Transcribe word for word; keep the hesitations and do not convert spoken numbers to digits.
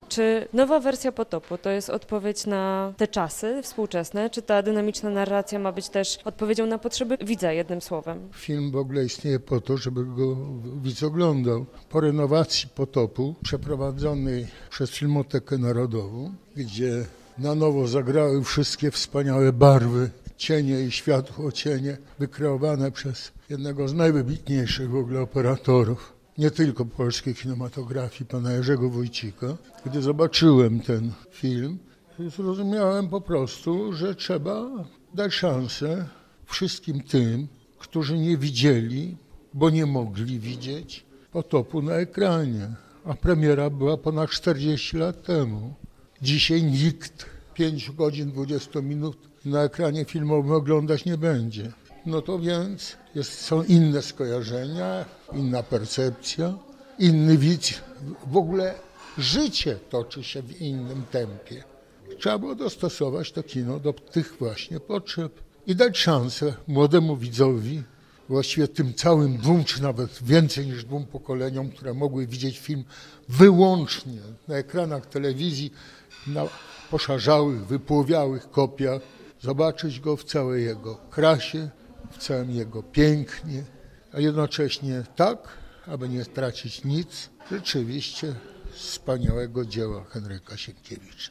Czy nowa wersja Potopu to jest odpowiedź na te czasy współczesne? Czy ta dynamiczna narracja ma być też odpowiedzią na potrzeby widza, jednym słowem? Film w ogóle istnieje po to, żeby go widz oglądał. Po renowacji Potopu przeprowadzonej przez Filmotekę Narodową, gdzie na nowo zagrały wszystkie wspaniałe barwy, cienie i światłocienie wykreowane przez jednego z najwybitniejszych w ogóle operatorów, nie tylko polskiej kinematografii, pana Jerzego Wójcika. Gdy zobaczyłem ten film, zrozumiałem po prostu, że trzeba dać szansę wszystkim tym, którzy nie widzieli, bo nie mogli widzieć Potopu na ekranie. A premiera była ponad czterdzieści lat temu. Dzisiaj nikt pięć godzin dwadzieścia minut na ekranie filmowym oglądać nie będzie. No to więc jest, są inne skojarzenia, inna percepcja, inny widz. W ogóle życie toczy się w innym tempie. Trzeba było dostosować to kino do tych właśnie potrzeb i dać szansę młodemu widzowi, właściwie tym całym dwóm, czy nawet więcej niż dwóm pokoleniom, które mogły widzieć film wyłącznie na ekranach telewizji, na poszarzałych, wypłowiałych kopiach, zobaczyć go w całej jego krasie, w całym jego pięknie, a jednocześnie tak, aby nie stracić nic rzeczywiście wspaniałego dzieła Henryka Sienkiewicza.